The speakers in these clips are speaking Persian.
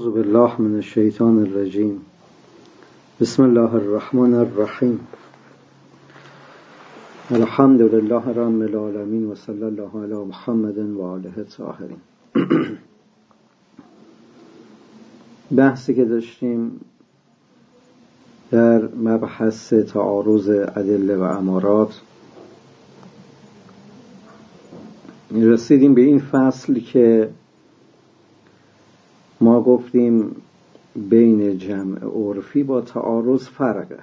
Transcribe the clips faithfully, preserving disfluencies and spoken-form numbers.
اعوذ بالله من الشیطان الرجیم. بسم الله الرحمن الرحیم. الحمد لله رب العالمین و صلی الله علی محمد و آله الطاهرین. بحثی که داشتیم در مبحث تعارض ادله و امارات، رسیدیم به این فصل که ما گفتیم بین جمع عرفی با تعارض فرقه.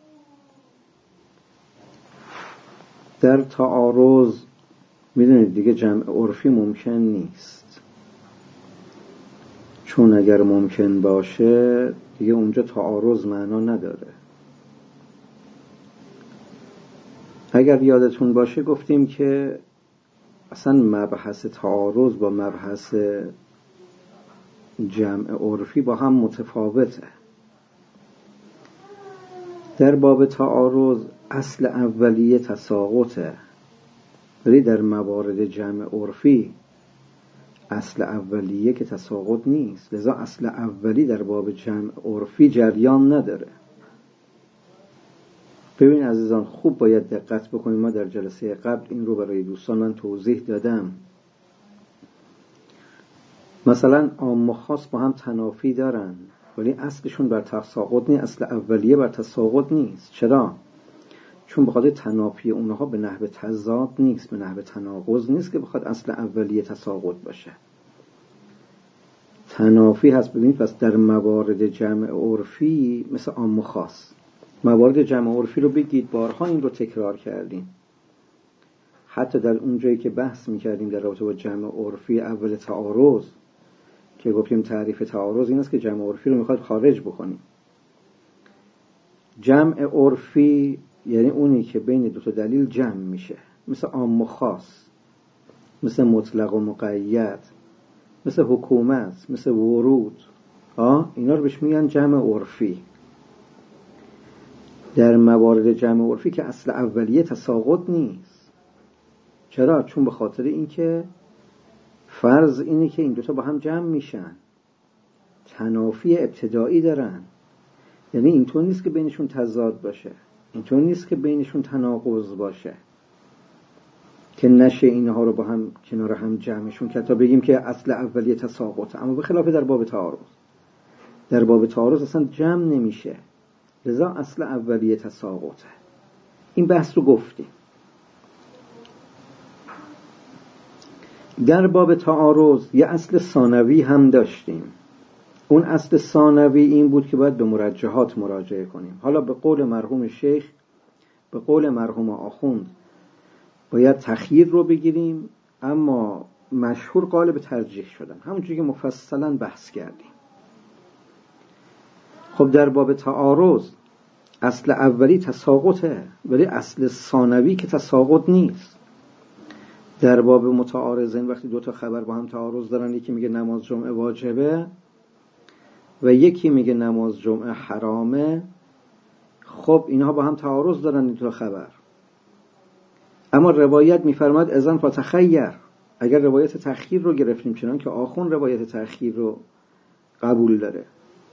در تعارض میدونید دیگه جمع عرفی ممکن نیست، چون اگر ممکن باشه دیگه اونجا تعارض معنا نداره. اگر یادتون باشه گفتیم که اصلا مبحث تعارض با مبحث جمع عرفی با هم متفاوته. در باب تعارض اصل اولیه تساقطه، ولی در موارد جمع عرفی اصل اولیه که تساقط نیست، لذا اصل اولی در باب جمع عرفی جریان نداره. ببین عزیزان، خوب باید دقت بکنیم. ما در جلسه قبل این رو برای دوستان من توضیح دادم. مثلا عام و خاص با هم تنافی دارن، ولی اصلشون بر تساقط نیست، اصل اولیه بر تساقط نیست. چرا؟ چون بخاطر تنافی اونها به نحو تضاد نیست، به نحو تناقض نیست که بخواد اصل اولیه تساقط باشه. تنافی هست. ببینید پس در موارد جمع عرفی مثل عام و خاص، موارد جمع عرفی رو بگید، بارها این رو تکرار کردیم. حتی در اون جایی که بحث میکردیم در رابطه با جمع عرفی اول تعارض، که گفتیم تعریف تعارض این است که جمع عرفی رو میخواد خارج بکنیم. جمع عرفی یعنی اونی که بین دو تا دلیل جمع میشه، مثل عام و خاص، مثل مطلق و مقید، مثل حکومت، مثل ورود. آه اینا رو بهش میگن جمع عرفی. در موارد جمع عرفی که اصل اولیه تساقط نیست. چرا؟ چون به خاطر اینکه فرض اینه که این دوتا با هم جمع میشن، تنافی ابتدایی دارن. یعنی اینطور نیست که بینشون تضاد باشه، اینطور نیست که بینشون تناقض باشه که نشه اینها رو با هم کنار هم جمعشون که تا بگیم که اصل اولیه تساقطه. اما به خلاف در باب تعارض، در باب تعارض اصلا جمع نمیشه، لذا اصل اولیه تساقطه. این بحث رو گفتیم. در باب تعارض یه اصل ثانوی هم داشتیم. اون اصل ثانوی این بود که باید به مرجحات مراجعه کنیم. حالا به قول مرحوم شیخ، به قول مرحوم آخوند، باید تخییر رو بگیریم، اما مشهور قالب ترجیح شدن، همونجوری که مفصلا بحث کردیم. خب در باب تعارض اصل اولی تساقطه، ولی اصل ثانوی که تساقط نیست. در باب متعارضین وقتی دو تا خبر با هم تعارض دارن، یکی میگه نماز جمعه واجبه و یکی میگه نماز جمعه حرامه، خب اینها با هم تعارض دارن این دو تا خبر. اما روایت میفرماد اذن فتخیر. اگر روایت تأخیر رو گرفتیم، چنان که آخون روایت تأخیر رو قبول داره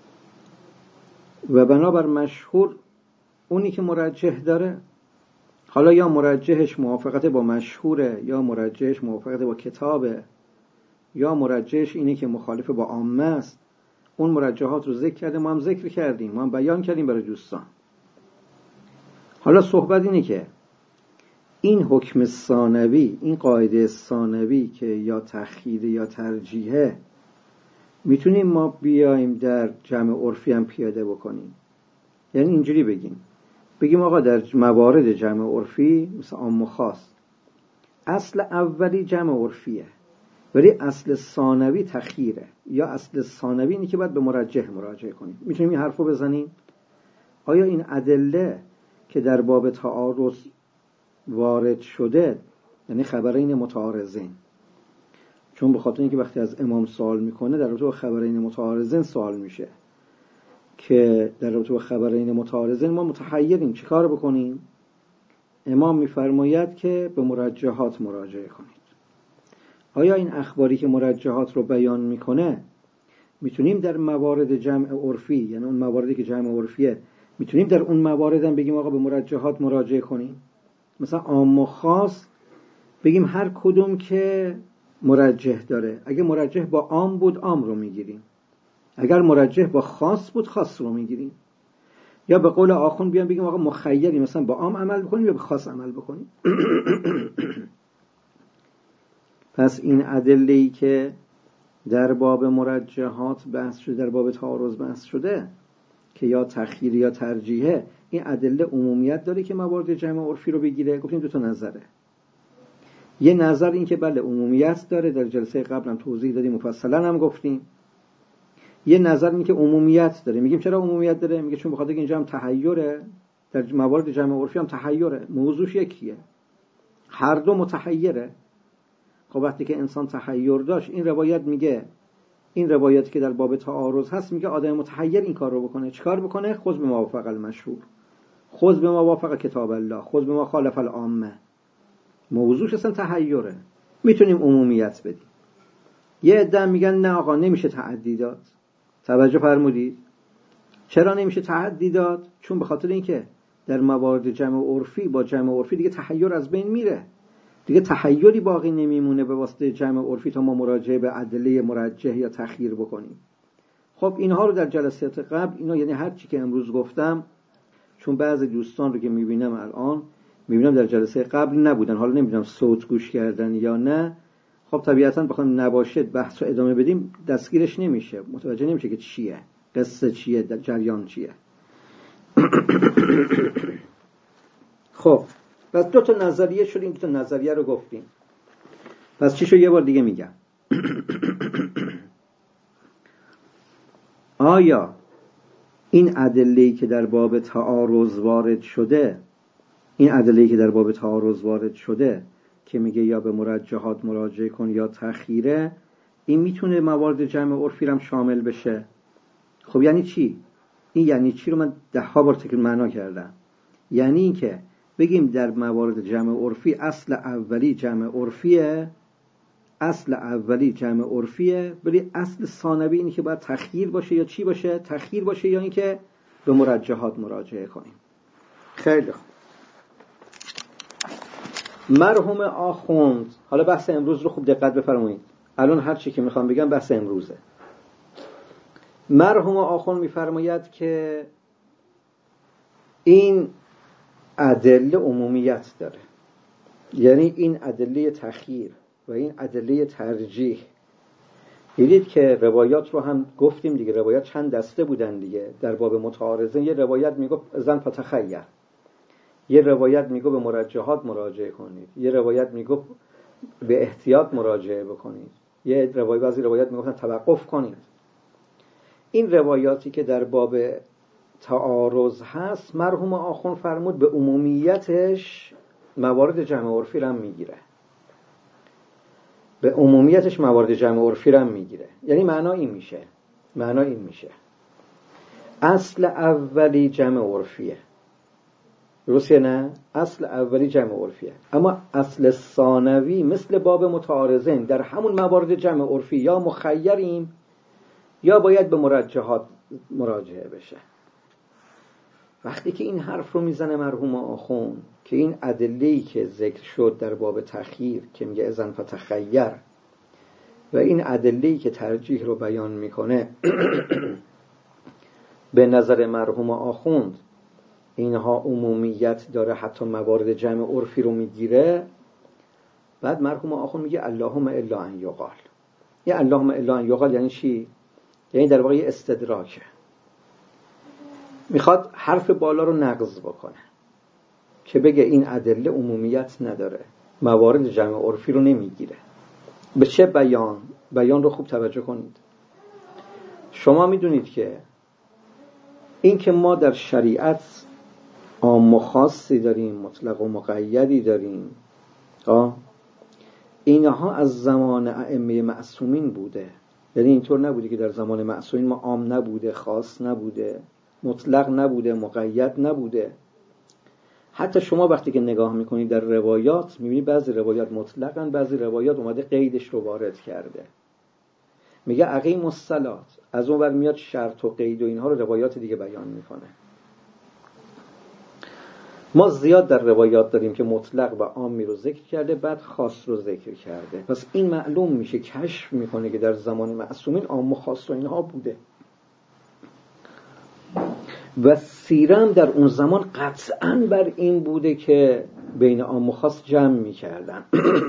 و بنابر مشهور اونی که مرجح داره، حالا یا مرجحش موافقت با مشهوره، یا مرجحش موافقت با کتابه، یا مرجحش اینه که مخالف با عامه است، اون مرجحات رو ذکر کرده، ما هم ذکر کردیم، ما هم بیان کردیم برای دوستان. حالا صحبت اینه که این حکم ثانوی، این قاعده ثانوی که یا تخییر یا ترجیحه، میتونیم ما بیایم در جمع عرفی هم پیاده بکنیم. یعنی اینجوری بگیم بگیم آقا در موارد جمع عرفی مثل عام و خاص اصل اولی جمع عرفیه، ولی اصل ثانوی تخییره، یا اصل ثانوی اینه که باید به مرجح مراجعه کنیم. میتونیم این حرفو بزنیم. آیا این ادله که در باب تعارض وارد شده، یعنی خبرین متعارضین، چون به خاطر اینکه وقتی از امام سوال میکنه در رابطه با خبرین متعارضین سوال میشه، که در رابطه با خبرین متعارضین ما متحیریم چی کار بکنیم؟ امام میفرماید که به مرجحات مراجعه کنید. آیا این اخباری که مرجحات رو بیان میکنه میتونیم در موارد جمع عرفی، یعنی اون مواردی که جمع عرفیه، میتونیم در اون موارد هم بگیم آقا به مرجحات مراجعه کنیم. مثلا عام و خاص بگیم هر کدوم که مرجح داره، اگه مرجح با عام بود عام رو میگیریم، اگر مرجح با خاص بود خاص رو میگیریم. یا به قول آخوند بیان بگیم آقا مخیری، مثلا با عام عمل بکنیم یا به خاص عمل بکنیم. پس این ادله‌ای که در باب مرجحات بحث شده، در باب تعارض بحث شده که یا تخییر یا ترجیحه، این ادله عمومیت داره که موارد جمع عرفی رو بگیره. گفتیم دو تا نظره. یه نظر این که بله عمومیت داره، در جلسه قبل هم توضیح دادیم، مفصلا هم گفتیم. یه نظر این که عمومیت داره. میگیم چرا عمومیت داره؟ میگه چون بخاطر اینجا هم تحیره، در موارد جمع عرفی هم تحیره، موضوعش یکیه، هر دو متحیره. خب وقتی که انسان تحیر داشت، این روایت میگه، این روایتی که در باب تعارض هست میگه آدم متحیر این کار رو بکنه. چیکار بکنه؟ خذ بما وافق المشهور، خذ بما وافق کتاب الله، خذ بما خالف العامه. موضوعش اصلا تحیره. میتونیم عمومیت بدیم. یه عده میگن نه آقا نمیشه تعدی داد. توجه فرمودید؟ چرا نمیشه تعدی داد؟ چون به خاطر اینکه در موارد جمع عرفی با جمع عرفی دیگه تحیر از بین میره، دیگه تحیری باقی نمیمونه به واسطه جمع عرفی تا ما مراجعه به ادله مرجح یا تخییر بکنیم. خب اینها رو در جلسات قبل، اینا یعنی هر چی که امروز گفتم، چون بعضی دوستان رو که میبینم الان میبینم در جلسه قبل نبودن، حالا نمیدونم صوت گوش کردن یا نه. خب طبیعتاً بخوام نباشد بحث رو ادامه بدیم دستگیرش نمیشه، متوجه نمیشه که چیه، قصه چیه، جریان چیه. خب پس دو تا نظریه شد، این دو تا نظریه رو گفتیم. پس چی شو یه بار دیگه میگم. آیا این ادله‌ای که در باب تعارض وارد شده، این ادله‌ای که در باب تعارض وارد شده که میگه یا به مرجحات مراجعه کن یا تخییره، این میتونه موارد جمع عرفی هم شامل بشه؟ خب یعنی چی؟ این یعنی چی رو من ده ها بار تکرار معنا کردم. یعنی این که بگیم در موارد جمع عرفی اصل اولی جمع عرفیه، اصل اولی جمع عرفیه، ولی اصل ثانوی اینه که باید تخییر باشه یا چی باشه؟ تخییر باشه یا اینکه به مرجحات مراجعه کنیم. خیلی خوب. مرحوم آخوند، حالا بحث امروز رو خوب دقت بفرمایید، الان هر چی که میخوام بگم بحث امروزه. مرحوم آخوند میفرماید که این ادله عمومیت داره، یعنی این ادله تخییر و این ادله ترجیح. دیدید که روایات رو هم گفتیم دیگه، روایات چند دسته بودن دیگه. در باب متعارضین یه روایت میگه زن فتخیر، یه روایت میگه به مرجحات مراجعه کنید، یه روایت میگه به احتیاط مراجعه بکنید، یه روایت بعضی روایت میگفتن توقف کنید. این روایاتی که در باب تعارض هست، مرحوم آخوند فرمود به عمومیتش موارد جمع عرفی رو میگیره، به عمومیتش موارد جمع عرفی رو میگیره. یعنی معنا این میشه، معنا این میشه اصل اولی جمع عرفیه، درسته نه؟ اصل اولی جمع عرفیه، اما اصل ثانوی مثل باب متعارضین در همون موارد جمع عرفی یا مخیریم یا باید به مرجحات مراجعه بشه. وقتی که این حرف رو میزنه مرحوم آخوند که این ادله‌ای که ذکر شد در باب تخییر که میگه اذن فتخیر و این ادله‌ای که ترجیح رو بیان میکنه به نظر مرحوم آخوند اینها عمومیت داره، حتی موارد جمع عرفی رو میگیره. بعد مرحوم آخوند میگه اللهم الا ان یقال. یه اللهم الا ان یقال یعنی چی؟ یعنی در واقع استدراکه، میخواد حرف بالا رو نقض بکنه که بگه این ادله عمومیت نداره، موارد جمع عرفی رو نمیگیره. به چه بیان؟ بیان رو خوب توجه کنید. شما میدونید که این که ما در شریعت عام و خاصی داریم، مطلق و مقیدی داریم، آه اینها از زمان ائمه معصومین بوده. یعنی اینطور نبوده که در زمان معصومین ما عام نبوده، خاص نبوده، مطلق نبوده، مقید نبوده. حتی شما وقتی که نگاه میکنید در روایات میبینید بعضی روایات مطلقاً، بعضی روایات اومده قیدش رو وارد کرده. میگه اقیم الصلاة، از اون ور میاد شرط و قید و اینها رو روایات دیگه بیان میکنه. ما زیاد در روایات داریم که مطلق و عامی رو ذکر کرده، بعد خاص رو ذکر کرده. پس این معلوم میشه، کشف میکنه که در زمان معصومین عام و خاص و اینها بوده. و سیرم در اون زمان قطعاً بر این بوده که بین عام و خاص جمع میکردن.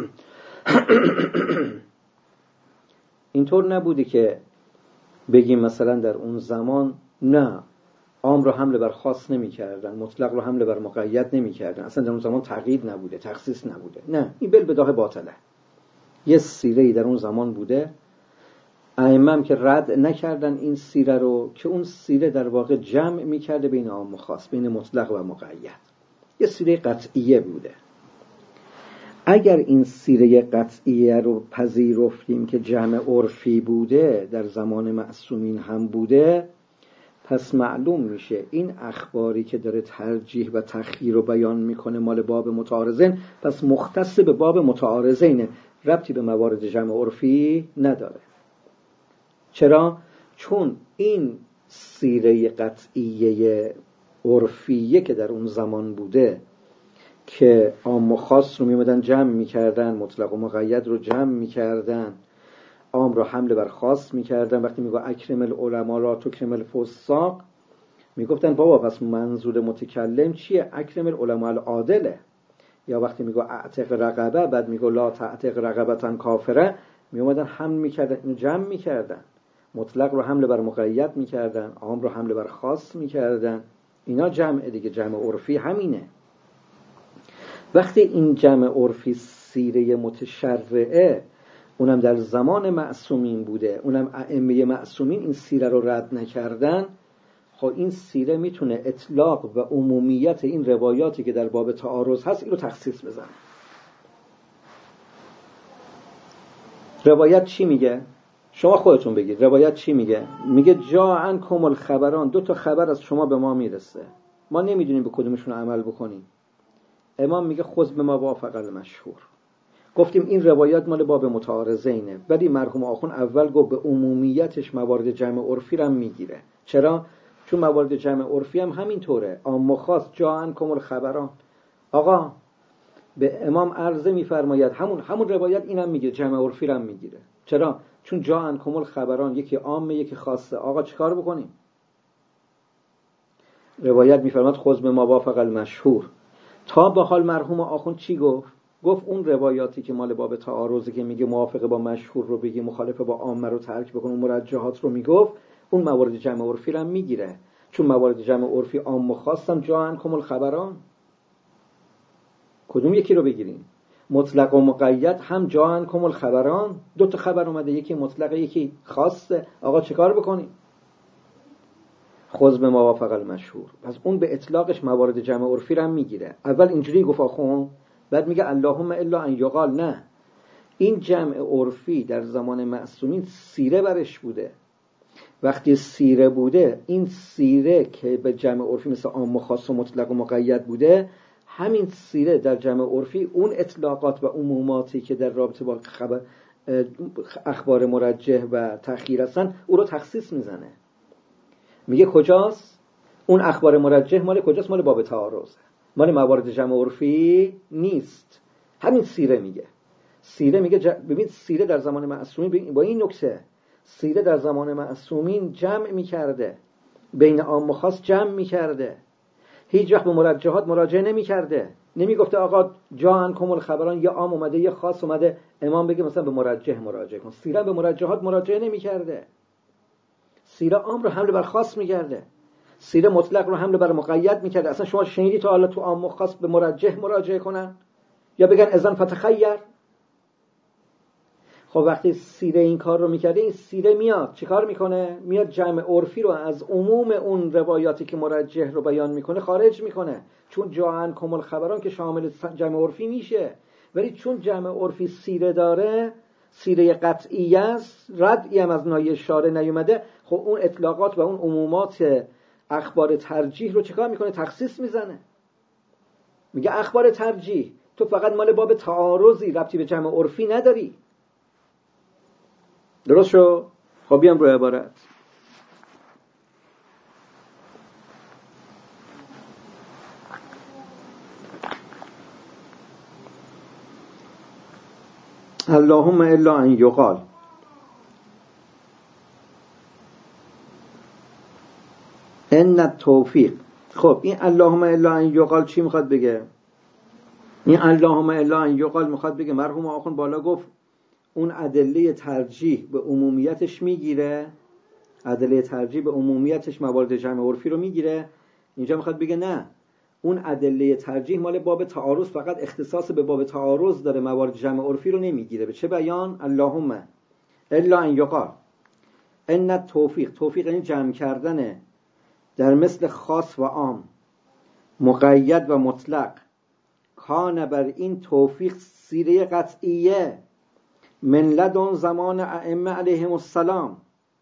اینطور نبوده که بگیم مثلا در اون زمان نه، عام رو حمله بر خاص نمی کردن، مطلق رو حمله بر مقید نمی کردن. اصلا در اون زمان تقیید نبوده، تخصیص نبوده. نه، این بالبداهه باطله. یه سیره‌ای در اون زمان بوده، ائمه هم که رد نکردن این سیره رو، که اون سیره در واقع جمع می کرده بین عام و خاص، بین مطلق و مقید. یه سیره قطعیه بوده. اگر این سیره قطعیه رو پذیرفتیم که جمع عرفی بوده، در زمان معصومین هم بوده، پس معلوم میشه این اخباری که داره ترجیح و تخییر رو بیان میکنه مال باب متعارضین، پس مختص به باب متعارضینه، ربطی به موارد جمع عرفی نداره. چرا؟ چون این سیره قطعیه عرفیه که در اون زمان بوده که عام و خاص رو میمدن جمع میکردن، مطلق و مقید رو جمع میکردن، عام رو حمله بر خاص میکردن. وقتی میگو اکرم العلماء لا تکرم الفساق، میگفتن بابا پس منظور متکلم چیه؟ اکرم العلماء العادله. یا وقتی میگو اعتق رقبه، بعد میگو لا تعتق رقبتن کافره، میومدن حمل میکردن، اینو جمع میکردن، مطلق رو حمله بر مقید میکردن، عام رو حمله بر خاص میکردن. اینا جمع دیگه، جمع عرفی همینه. وقتی این جمع عرفی سیره متشرعه، اونم در زمان معصومین بوده، اونم ائمه معصومین این سیره رو رد نکردن، خب این سیره میتونه اطلاق و عمومیت این روایاتی که در باب تعارض هست این رو تخصیص بزنه. روایت چی میگه؟ شما خودتون بگید روایت چی میگه؟ میگه جا عنکم الخبران، دو تا خبر از شما به ما میرسه، ما نمیدونیم به کدومشون عمل بکنیم. امام میگه خذ بما وافق المشهور. گفتیم این روایات مال باب متعارضینه، ولی مرحوم آخوند اول گفت به عمومیتش موارد جمع عرفی رو هم میگیره. چرا؟ چون موارد جمع عرفی هم همین طوره، عام و خاص جا عنکم الخبران. آقا به امام عرضه میفرماید همون همون روایت اینم میگه، جمع عرفی رو هم میگیره. چرا؟ چون جا عنکم الخبران یکی عامه یکی خاصه. آقا چیکار بکنیم؟ روایت میفرماید خذ بما وافق المشهور. تا به حال مرحوم آخوند چی گفت؟ گفت اون روایاتی که مال باب تعارضی که میگه موافقه با مشهور رو بگی، مخالفه با عامه رو ترک بکن، اون مرجحات رو میگفت، اون موارد جمع عرفی رو هم میگیره. چون موارد جمع عرفی عام و خاصم جا عنکم الخبران. کدوم یکی رو بگیریم؟ مطلق و مقید هم جا عنکم الخبران. دو تا خبر اومده، یکی مطلق یکی خاصه. آقا چیکار بکنیم؟ خذ بما وافق المشهور. پس اون به اطلاقش موارد جمع عرفی رو هم میگیره. اول اینجوری گفت آخوند، بعد میگه اللهم الا ان یقال. نه، این جمع عرفی در زمان معصومین سیره برش بوده. وقتی سیره بوده، این سیره که به جمع عرفی مثل عام و خاص و مطلق و مقید بوده، همین سیره در جمع عرفی اون اطلاقات و عموماتی که در رابطه با خبر اخبار مرجح و تخییر هستن، او رو تخصیص میزنه. میگه کجاست؟ اون اخبار مرجح مال کجاست؟ مال باب تعارض، مال موارد جمع عرفی نیست. همین سیره میگه. سیره میگه ج... ببین سیره در زمان معصومین با این نکته، سیره در زمان معصومین جمع میکرده، بین عام و خاص جمع میکرده، هیچ وقت به مرجحات مراجعه نمیکرده. نمیگفته آقا جا عنکم الخبران یا عام اومده یا خاص اومده امام بگه مثلا به مرجح مراجعه کن. سیره به مرجحات مراجعه نمیکرده. سیره عام رو حمله بر خاص میکرده، سیره مطلق رو حمله بر مقید میکرده. اصلا شما شنیدی تا حالا تو عام و خاص به مرجح مراجعه کنن یا بگن اذن فتخیر؟ خب وقتی سیره این کار رو میکرده، این سیره میاد چیکار میکنه؟ میاد جمع عرفی رو از عموم اون روایاتی که مرجح رو بیان میکنه خارج میکنه. چون جا عنکم الخبران که شامل جمع عرفی میشه، ولی چون جمع عرفی سیره داره، سیره قطعی است، ردی هم از نایه شارع نیومده، خب اون اطلاقات و اون عمومات اخبار ترجیح رو چیکار میکنه؟ تخصیص میزنه. میگه اخبار ترجیح تو فقط مال باب تعارضی، ربطی به جمع عرفی نداری. درست شو؟ خب بیام روی عبارت. اللهم الا ان یقال. ان التوفیق. خب این اللهم الا ان یقال چی میخواد بگه؟ این اللهم الا ان یقال میخواد بگه مرحوم آخوند بالا گفت اون ادله ترجیح به عمومیتش میگیره، ادله ترجیح به عمومیتش موارد جمع عرفی رو میگیره. اینجا میخواد بگه نه، اون ادله ترجیح مال باب تعارض فقط اختصاص به باب تعارض داره، موارد جمع عرفی رو نمیگیره. به چه بیان؟ اللهم الا ان یقال ان التوفیق. توفیق یعنی جمع کردنه در مثل خاص و عام، مقید و مطلق. کان بر این توفیق سیره قطعیه من لدن زمان ائمه علیهم السلام،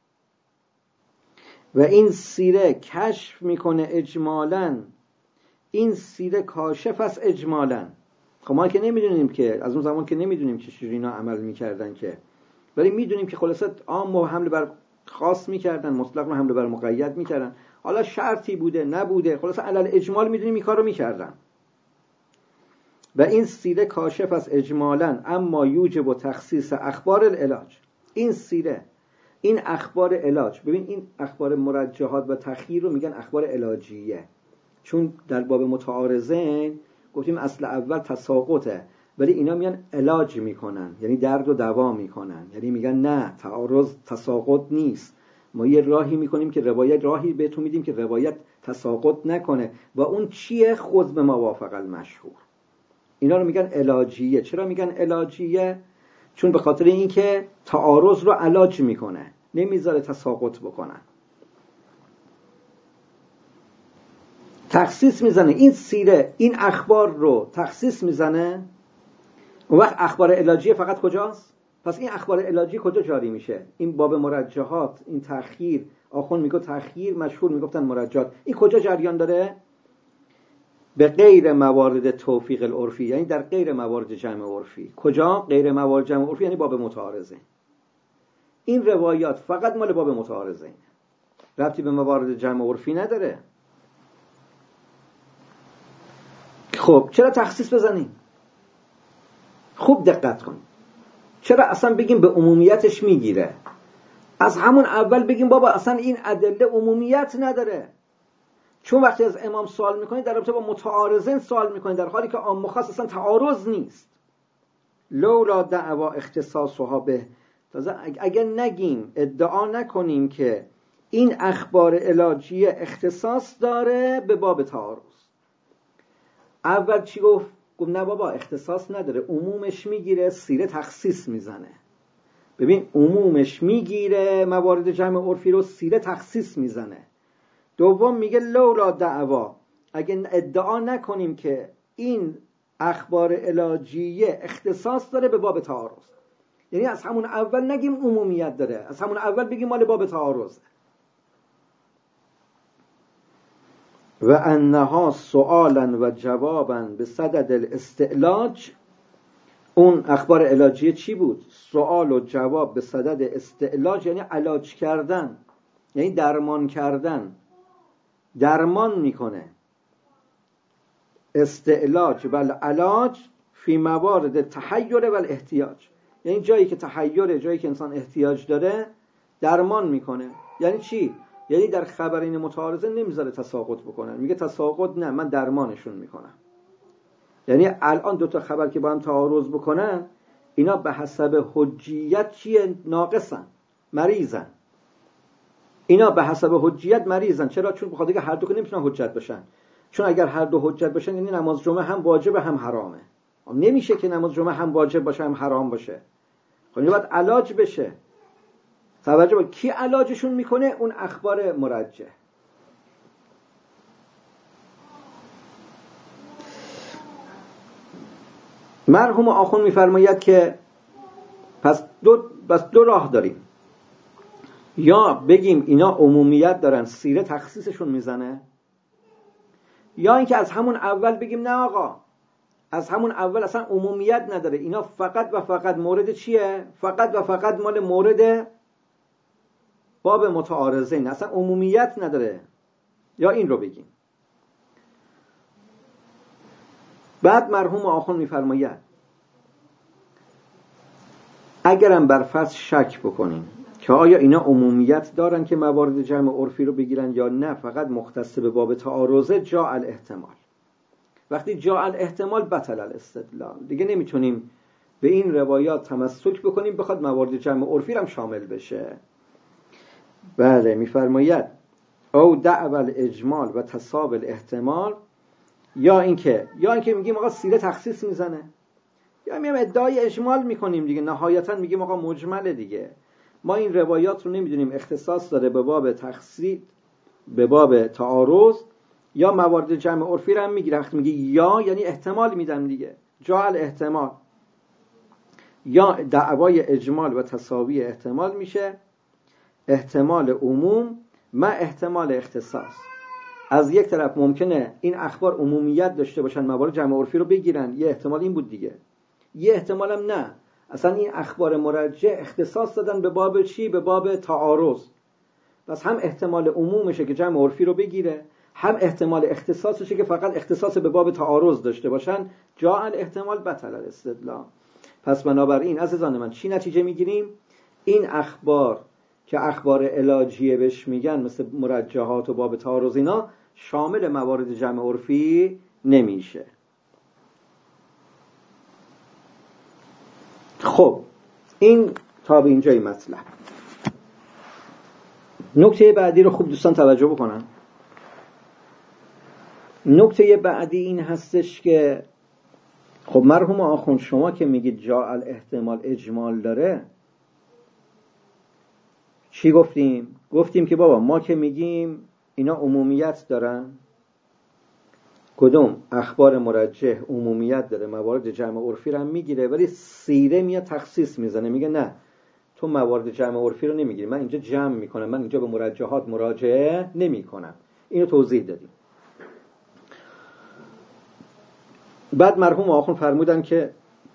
و این سیره کشف میکنه اجمالاً، این سیره کاشف است اجمالاً. خب ما که نمیدونیم که از اون زمان که نمیدونیم که چجوری اینا عمل میکردن که، ولی میدونیم که خلاصه عام رو حمله بر خاص میکردن، مطلق رو حمله بر مقید میکردن. حالا شرطی بوده نبوده، خلاصه علل اجمال میدونیم این کار رو میکردن. و این سیره کاشف است اجمالاً اما یوجب و تخصیص اخبار العلاج. این سیره، این اخبار علاج، ببین این اخبار مرجحات و تخییر رو میگن اخبار علاجیه، چون در باب متعارضین گفتیم اصل اول تساقطه، ولی اینا میان علاج میکنن، یعنی درد و دوا میکنن، یعنی میگن نه تعارض تساقط نیست، ما یه راهی میکنیم که روایت، راهی بهتون میدیم که روایت تساقط نکنه. و اون چیه؟ خذ به موافق المشهور. اینا رو میگن علاجیه. چرا میگن علاجیه؟ چون به خاطر اینکه تعارض رو علاج میکنه، نمیذاره تساقط بکنن. تخصیص میزنه، این سیره این اخبار رو تخصیص میزنه. اون وقت اخبار علاجیه فقط کجاست؟ پس این اخبار علاجی کجا جاری میشه؟ این باب مرجحات، این تأخیر، آخوند میگه تأخیر، مشهور میگفتن مرجحات، این کجا جریان داره؟ به غیر موارد توفیق العرفی، یعنی در غیر موارد جمع عرفی. کجا؟ غیر موارد جمع عرفی یعنی باب متعارضه. این روایات فقط مال باب متعارضه، ربطی به موارد جمع عرفی نداره. خب چرا تخصیص بزنیم؟ خوب دقت کنیم. چرا اصلا بگیم به عمومیتش میگیره؟ از همون اول بگیم بابا اصلا این ادله عمومیت نداره. چون وقتی از امام سوال میکنید در رابطه با متعارضین سوال میکنید، در حالی که عام و خاص اصلا تعارض نیست. لولا دعوا اختصاصها به، اگر نگیم، ادعا نکنیم که این اخبار علاجیه اختصاص داره به باب تعارض. اول چی گفت؟ گفت نه بابا اختصاص نداره، عمومش میگیره، سیره تخصیص میزنه. ببین عمومش میگیره موارد جمع عرفی رو، سیره تخصیص میزنه. دوم میگه لولا دعوا، اگه ادعا نکنیم که این اخبار علاجیه اختصاص داره به باب تعارض، یعنی از همون اول نگیم عمومیت داره، از همون اول بگیم مال باب تعارض. و انها سؤالا و جوابا به صدد الاستعلاج. اون اخبار علاجیه چی بود؟ سؤال و جواب به صدد استعلاج، یعنی علاج کردن، یعنی درمان کردن، درمان میکنه. استعلاج و علاج فی موارد تحیر و الاحتیاج، یعنی جایی که تحیره، جایی که انسان احتیاج داره درمان میکنه. یعنی چی؟ یعنی در خبرین متعارضه نمیذاره تساقط بکنن، میگه تساقط نه، من درمانشون میکنم. یعنی الان دو تا خبر که با هم تعارض بکنن، اینا به حسب حجیت چیه؟ ناقصن، مریضن. اینا به حسب حجیت مریضن. چرا؟ چون بخاطر اینکه هر دو که نمیتونن حجت بشن. چون اگر هر دو حجت بشن یعنی نماز جمعه هم واجب هم حرامه. نمیشه که نماز جمعه هم واجب باشه هم حرام باشه. خب این باید علاج بشه. توجه با کی علاجشون میکنه؟ اون اخبار مرجح. مرحوم آخوند میفرماید که پس دو پس دو راه داریم. یا بگیم اینا عمومیت دارن، سیره تخصیصشون میزنه، یا اینکه از همون اول بگیم نه آقا، از همون اول اصلا عمومیت نداره، اینا فقط و فقط مورد چیه؟ فقط و فقط مال مورد باب متعارضین اصلا عمومیت نداره، یا این رو بگیم. بعد مرحوم آخوند میفرماید اگرم بر فرض شک بکنیم که آیا اینا عمومیت دارن که موارد جمع عرفی رو بگیرن یا نه، فقط مختص به باب تعارضه، جاء الاحتمال. وقتی جاء الاحتمال بطل الاستدلال، دیگه نمیتونیم به این روایات تمسک بکنیم بخواد موارد جمع عرفی هم شامل بشه. بله میفرماید او دعو الاجمال و تصاب الاحتمال، یا اینکه یا اینکه میگیم آقا سیره تخصیص میزنه، یا میام ادعای اجمال میکنیم دیگه، نهایتا میگیم آقا مجمله دیگه، ما این روایات رو نمیدونیم اختصاص داره به باب تخصیص، به باب تعارض، یا موارد جمع عرفی رو هم میگیره. وقتی میگه یا یعنی احتمال میدم دیگه، جاء الاحتمال، یا دعوای اجمال و تساوی احتمال میشه احتمال عموم ما احتمال اختصاص. از یک طرف ممکنه این اخبار عمومیت داشته باشن موارد جمع عرفی رو بگیرن، یه احتمال این بود دیگه، یه احتمال هم نه، اصلا این اخبار مرجع اختصاص دادن به باب چی؟ به باب تعارض. پس هم احتمال عمومشه که جمع عرفی رو بگیره، هم احتمال اختصاصشه که فقط اختصاص به باب تعارض داشته باشن. جاء الاحتمال بطل الاستدلال. پس بنابراین عزیزان من چی نتیجه میگیریم؟ این اخبار که اخبار علاجیه بهش میگن، مثل مرجحات و باب تعارض، اینا شامل موارد جمع عرفی نمیشه. خب این تا به اینجای مطلب. نکته بعدی رو خوب دوستان توجه بکنن. نکته بعدی این هستش که خب مرحوم آخوند شما که میگید جاء الاحتمال اجمال داره، چی گفتیم؟ گفتیم که بابا ما که میگیم اینا عمومیت دارن، کدوم اخبار مرجح عمومیت داره، موارد جمع عرفی رو هم میگیره، ولی سیره میاد تخصیص میزنه، میگه نه تو موارد جمع عرفی رو نمیگیری، من اینجا جمع میکنم، من اینجا به مرجحات مراجعه نمیکنم. اینو توضیح دادیم. بعد مرحوم آخوند فرمودن که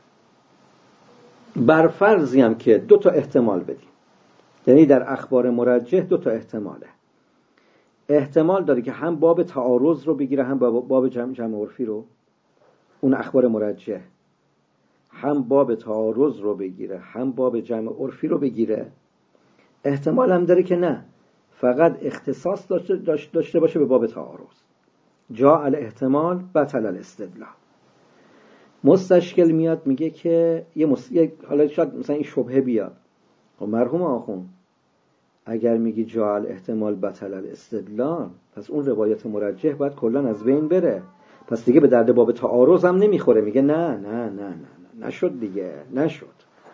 بر فرضی هم که دو تا احتمال بدیم، یعنی در اخبار مرجح دو تا احتماله، احتمال داره که هم باب تعارض رو بگیره هم باب جمع جمع عرفی رو، اون اخبار مرجح هم باب تعارض رو بگیره هم باب جمع عرفی رو بگیره. احتمال هم داره که نه فقط اختصاص داشته, داشته باشه به باب تعارض. جاء الاحتمال بطل الاستدلال. مستشکل میاد میگه که یه مس... حالا شاید مثلا این شبهه بیاد، خب مرحوم آخوند اگر میگی جاء الاحتمال بطل الاستدلال، پس اون روایت مرجح باید کلا از بین بره، پس دیگه به درد باب تعارض هم نمیخوره. میگه نه نه نه نه نه نشد دیگه، نشد.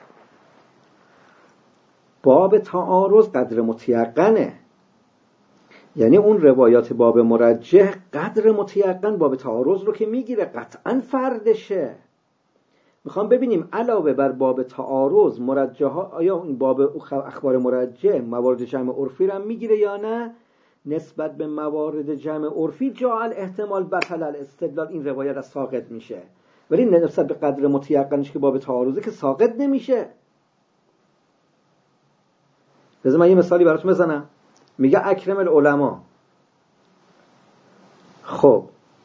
باب تعارض قدر متیقنه، یعنی اون روایات باب مرجح قدر متیقن باب تعارض رو که میگیره قطعا فردشه. میخوام ببینیم علاوه بر باب تعارض مرجح ها آیا این باب اخبار مرجح موارد جمع عرفی رو هم میگیره یا نه. نسبت به موارد جمع عرفی جاء الاحتمال بطل الاستدلال، این روایت از ساقط میشه، ولی نسبت به قدر متیقنش که باب تعارضه که ساقط نمیشه. بذار من یه مثالی براتون بزنم. میگه اکرم العلماء، خب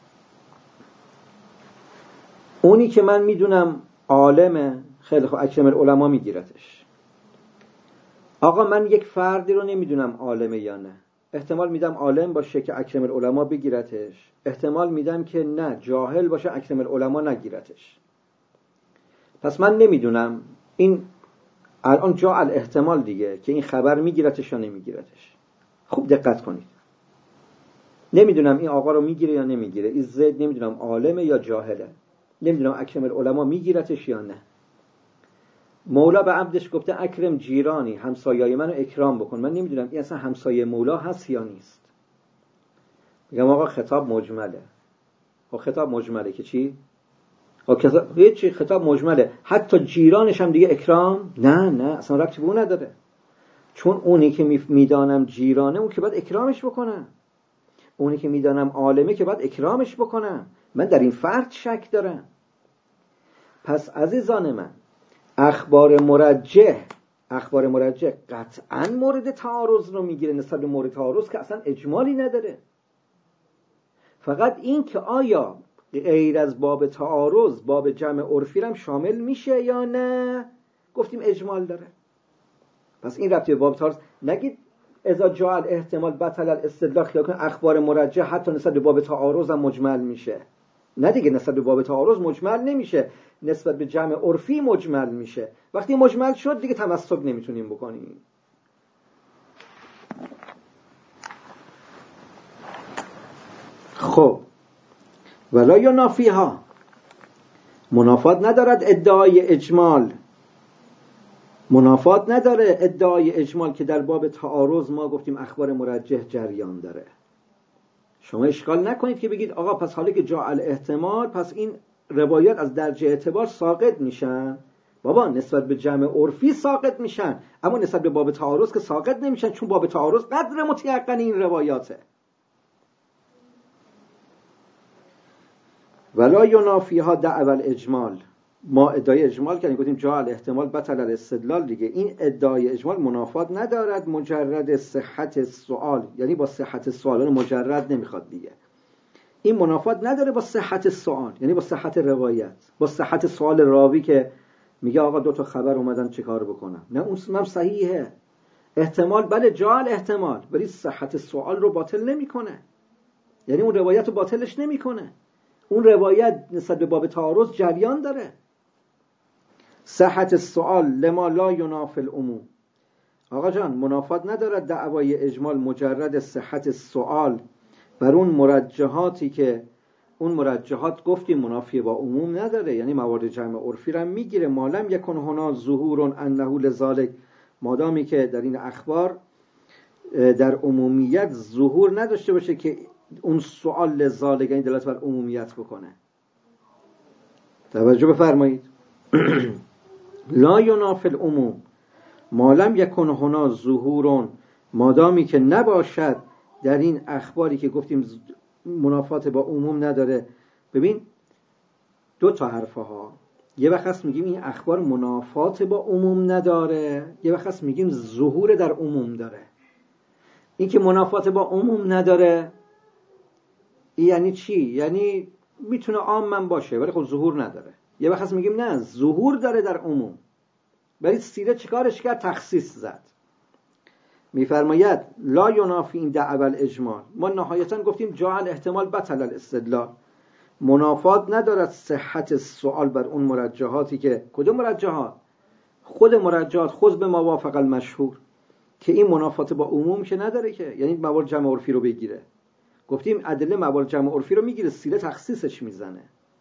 اونی که من میدونم عالمه، خیلی خب اکرم العلماء میگیرتش. آقا من یک فردی رو نمیدونم عالمه یا نه، احتمال میدم عالم باشه که اکرم العلماء بگیرتش، احتمال میدم که نه جاهل باشه اکرم العلماء نگیرتش. پس من نمیدونم این الان جاء الاحتمال دیگه که این خبر میگیرتش یا نمیگیرتش. خوب دقت کنید. نمیدونم این آقا رو میگیره یا نمیگیره، این زید نمیدونم عالمه یا جاهله، نمیدونم اکرم العلماء میگیرتش یا نه. مولا به عبدش گفته اکرم جیرانی، همسایه‌ی منو اکرام بکن، من نمیدونم این اصلا همسایه مولا هست یا نیست. میگم آقا خطاب مجمله. خب خطاب مجمله که چی؟ خب کتاب هیچ خطاب مجمله، حتی جیرانش هم دیگه اکرام نه نه اصلا ربطی به اون نداره، چون اونی که میدانم جیرانه اون که باید اکرامش بکنم، اونی که میدانم عالمه که باید اکرامش بکنم. من در این فرد شک دارم. پس عزیزان من اخبار مرجح اخبار مرجح قطعا مورد تعارض رو میگیره نسبت به مورد تعارض که اصلا اجمالی نداره. فقط این که آیا غیر از باب تعارض باب جمع عرفی هم شامل میشه یا نه، گفتیم اجمال داره. پس این ربطی به باب تعارض نگید اذا جاء الاحتمال بطل الاستدلال، خیال کن اخبار مرجح حتی نسبت به باب تعارض هم مجمل میشه. نه دیگه، نسبت به باب تعارض مجمل نمیشه، نسبت به جمع عرفی مجمل میشه. وقتی مجمل شد دیگه تمسک نمیتونیم بکنیم. خب ولا ینافیها، منافات ندارد ادعای اجمال، منافات نداره ادعای اجمال که در باب تعارض ما گفتیم اخبار مرجح جریان داره. شما اشکال نکنید که بگید آقا پس حالا که جاء الاحتمال پس این روایات از درجه اعتبار ساقط میشن. بابا نسبت به جمع عرفی ساقط میشن، اما نسبت به باب تعارض که ساقط نمیشن، چون باب تعارض قدر متیقن این روایاته. ولا ینافیها دعوی الاجمال، ما ادعای اجمال کردیم گفتیم جاء الاحتمال بطل الاستدلال دیگه. این ادعای اجمال منافات ندارد مجرد صحت السؤال، یعنی با صحت السؤال مجرد نمیخواد دیگه. این منافات نداره با صحت السؤال، یعنی با صحت روایت، با صحت سؤال راوی که میگه آقا دو تا خبر اومدن چه کار بکنم. نه اون هم صحیحه، احتمال بله جاء الاحتمال، ولی صحت السؤال رو باطل نمیکنه، یعنی اون روایت رو باطلش نمیکنه. اون روایت نسبت به باب تعارض جریان داره. صحت السؤال لما لا ینافی العموم، آقا جان منافات ندارد دعوای اجمال مجرد صحت السؤال بر اون مرجحاتی که اون مرجحات گفتیم منافی با عموم نداره، یعنی موارد جمع عرفی را میگیره. مالم یکن هنا ظهور انه لذالک، مادامی که در این اخبار در عمومیت ظهور نداشته باشه که اون سؤال لذالک یعنی دلالت بر عمومیت بکنه. توجه بفرمایید. لا ینافی العموم مالم یکن هنا ظهور، مادامی که نباشد در این اخباری که گفتیم منافات با عموم نداره. ببین دو تا حرفه ها، یه وقت هست میگیم این اخبار منافات با عموم نداره، یه وقت هست میگیم ظهور در عموم داره. این که منافات با عموم نداره یعنی چی؟ یعنی میتونه عام من باشه ولی خب ظهور نداره. یه وقت هست میگیم نه ظهور داره در عموم، ولی سیره چیکارش کرد؟ تخصیص زد. میفرماید لا ینافی این دعوی الاجمال، ما نهایتا گفتیم جاء الاحتمال بطل الاستدلال، منافات ندارد صحت السؤال بر اون مرجحاتی که کدوم مرجحات؟ خود مرجحات خود به ما وافق المشهور، که این منافات با عموم که نداره که، یعنی موارد جمع عرفی رو بگیره. گفتیم ادله موارد جمع عرفی رو میگیره، سیره تخصیصش میزنه.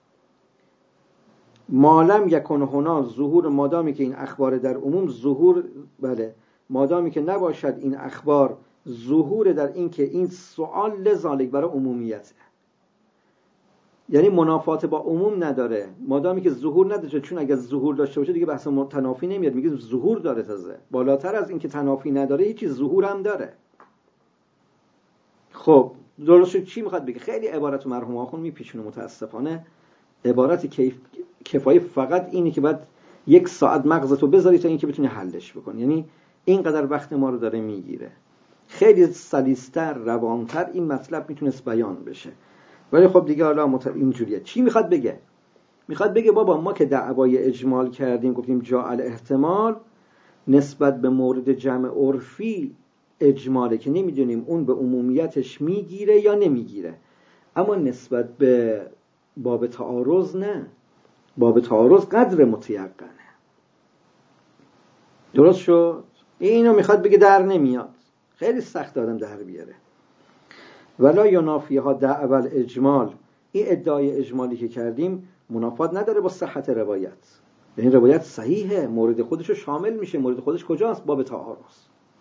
مالم یکن هنا ظهور، مادامی که این اخبار در عموم ظهور، بله مادامی که نباشد این اخبار ظهور در این که این سؤال لذالک برای عمومیته، یعنی منافات با عموم نداره. مادامی که ظهور نداره، چون اگر ظهور داشته باشه دیگه بحث تنافی نمیاد، میگه ظهور داره، تازه بالاتر از این که تنافی نداره هیچی ظهور هم داره. خب درست چی میخواد بگه؟ خیلی عبارت مرحوم آخوند میپیچونه متاسفانه، عبارت کیف کفایه فقط اینه که بعد یک ساعت مغزتو بذاری تا اینکه بتونی حلش بکنی، یعنی اینقدر وقت ما رو داره میگیره. خیلی سلیستر روانتر این مطلب میتونست بیان بشه، ولی خب دیگه حالا مت... اینجوریه. چی میخواد بگه؟ میخواد بگه بابا ما که دعوای اجمال کردیم گفتیم جاء الاحتمال نسبت به مورد جمع عرفی اجماله که نمیدونیم اون به عمومیتش میگیره یا نمیگیره، اما نسبت به باب تعارض نه، باب تعارض قدر متیقنه. درست شد؟ اینو میخواد بگه در نمیاد، خیلی سخت آدم در بیاره. ولا ینافیها دعوی الاجمال، این ادعای اجمالی که کردیم منافات نداره با صحت روایت، یعنی روایت صحیحه، مورد خودش رو شامل میشه. مورد خودش کجاست؟ باب تعارض.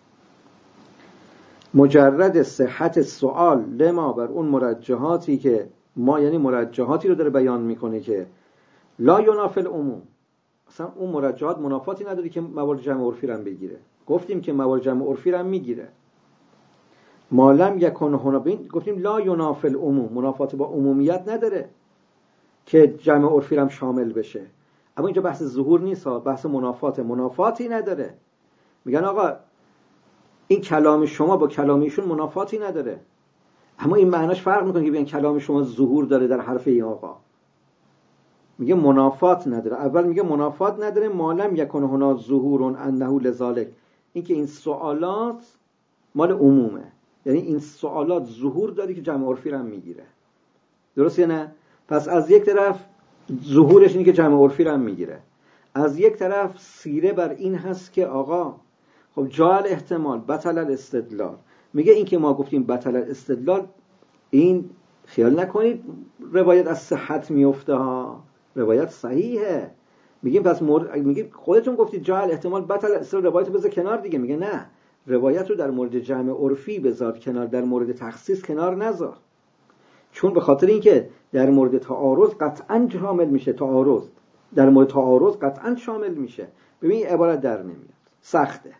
مجرد صحت سؤال لما بر اون مرجحاتی که ما، یعنی مرجحاتی رو داره بیان میکنه که لا ینافی العموم، اصلا اون مرجحات منافاتی نداره که موارد جمع عرفی رو هم بگیره. گفتیم که موارد جمع عرفی رو هم میگیره. مالم یکن هنا، بین گفتیم لا ینافی العموم، منافات با عمومیت نداره که جمع عرفی رو هم شامل بشه. اما اینجا بحث ظهور نیست، بحث منافات، منافاتی نداره. میگن آقا این کلام شما با کلام ایشون منافاتی نداره، اما این معناش فرق میکنه که بیان کلام شما ظهور داره در حرف این آقا. میگه منافات نداره. اول میگه منافات نداره مالم یکن هنا ظهور انه لذالک، این که این سوالات مال عمومه، یعنی این سوالات ظهور داره که جمع عرفی رو هم میگیره. درست یا نه؟ پس از یک طرف ظهورش اینه که جمع عرفی رو هم میگیره، از یک طرف سیره بر این هست که آقا خب جعل احتمال بطل الاستدلال. میگه این که ما گفتیم بطل الاستدلال، این خیال نکنید روایت از صحت میفته ها، روایت صحیحه. میگیم پس مورد... میگیم خودتون گفتید جعل احتمال بطل الاستدلال، روایت بذار کنار دیگه. میگه نه، روایت رو در مورد جمع عرفی بذار کنار، در مورد تخصیص کنار نذار، چون به خاطر اینکه در مورد تعارض قطعاً شامل میشه، تعارض در مورد تعارض قطعاً شامل میشه. ببین عبارت در نمیاد، سخته.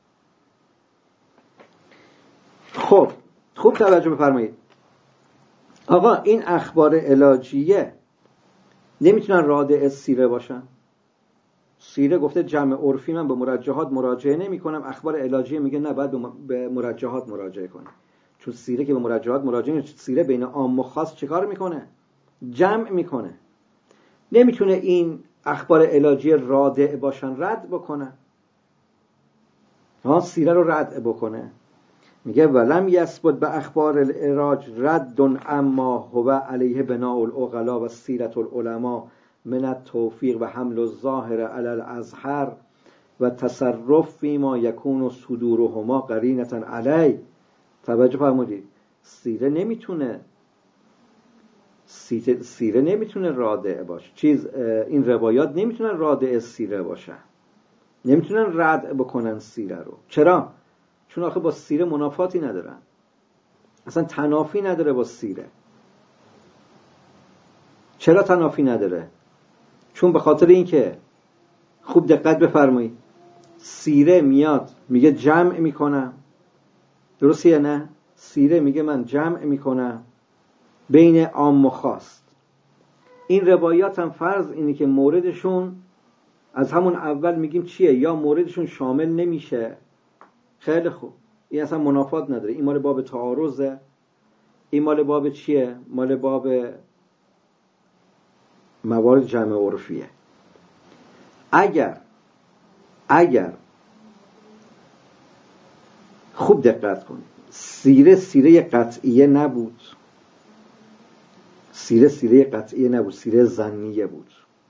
خب خوب توجه بفرمایید. آقا این اخبار علاجیه نمیتونن رادع سیره باشن. سیره گفته جمع عرفی من به مرجحات مراجعه نمی کنم، اخبار علاجیه میگه نه باید به مرجحات مراجعه کنی، چون سیره که به مرجحات مراجعه نمی، سیره بین عام و خاص چیکار میکنه؟ جمع میکنه. نمیتونه این اخبار علاجیه رادع باشن، رد بکنه. ها سیره رو رد بکنه. میگه ولم یثبت به اخبار العراج رد اما هو علیه بناء العقلا و سیرت العلماء من التوفیق و حمل الظاهر علی الازهر و تصرف فیما یکون صدورهما قرینة علی. توجه فرمودید، سیره نمیتونه سیره نمیتونه رادع باشه، چیز این روایات نمیتونن رادع سیره باشن، نمیتونن رد بکنن سیره رو. چرا؟ چون آخه با سیره منافاتی ندارن، اصلا تنافی نداره با سیره. چرا تنافی نداره؟ چون به خاطر اینکه خوب دقت بفرمایید، سیره میاد میگه جمع میکنم، درسته یا نه؟ سیره میگه من جمع میکنم بین عام و خاص. این روایات هم فرض اینه که موردشون از همون اول میگیم چیه، یا موردشون شامل نمیشه. خیلی خوب، این اصلا منافات نداره، این مال باب تعارضه، این مال باب چیه؟ مال باب موارد جمع عرفیه. اگر اگر خوب دقت کنید، سیره سیره قطعیه نبود، سیره سیره قطعیه نبود، سیره ظنیه بود،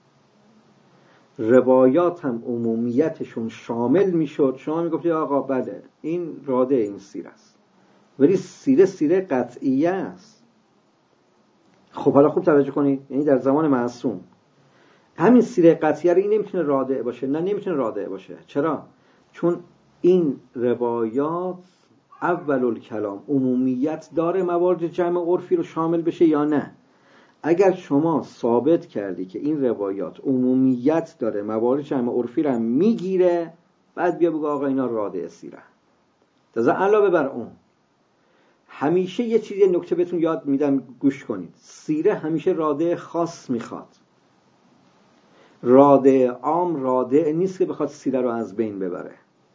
روایات هم عمومیتشون شامل میشد، شما میگفتید آقا بله این راده این سیره است، ولی سیره سیره قطعیه است. خب حالا خوب توجه کنید، یعنی در زمان معصوم همین سیره قطعیه رو این نمیتونه رادع باشه، نه نمیتونه رادع باشه. چرا؟ چون این روایات اول الکلام عمومیت داره، موارد جمع عرفی رو شامل بشه یا نه؟ اگر شما ثابت کردی که این روایات عمومیت داره، موارد جمع عرفی رو هم میگیره، بعد بیا بگو آقا اینا رادع سیره. تازه علاوه بر اون همیشه یه چیزی نکته بهتون یاد میدم گوش کنید، سیره همیشه رادع خاص میخواد، رادع عام رادع نیست که بخواد سیره رو از بین ببره.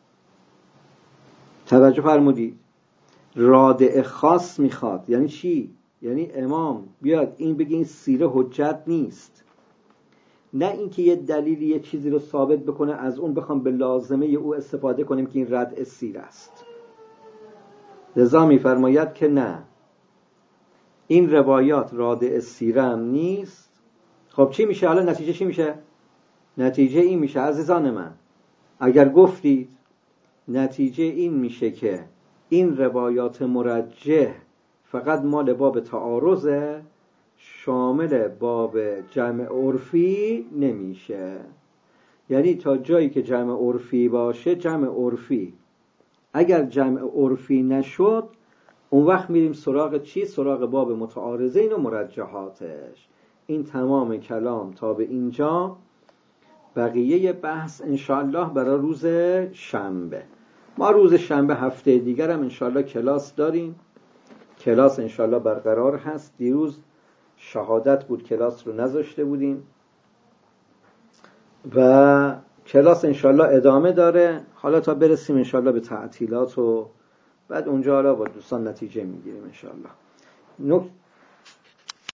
توجه فرمودید؟ رادع خاص میخواد. یعنی چی؟ یعنی امام بیاد این بگه این سیره حجت نیست، نه اینکه یه دلیلی یه چیزی رو ثابت بکنه از اون بخوام به لازمه او استفاده کنیم که این رد سیره است. لذا میفرماید که نه، این روایات رادع سیره هم نیست. خب چی میشه؟ حالا نتیجه چی میشه؟ نتیجه این میشه عزیزان من، اگر گفتید نتیجه این میشه که این روایات مرجح فقط مال باب تعارضه، شامل باب جمع عرفی نمیشه. یعنی تا جایی که جمع عرفی باشه جمع عرفی، اگر جمع عرفی نشد اون وقت میریم سراغ چی؟ سراغ باب متعارضین و مرجحاتش. این تمام کلام تا به اینجا. بقیه بحث انشاءالله برای روز شنبه. ما روز شنبه هفته دیگر هم انشاءالله کلاس داریم، کلاس انشاءالله برقرار هست. دیروز شهادت بود، کلاس رو نذاشته بودیم و کلاس انشالله ادامه داره، حالا تا برسیم انشالله به تعطیلات و بعد اونجا حالا با دوستان نتیجه میگیریم انشالله.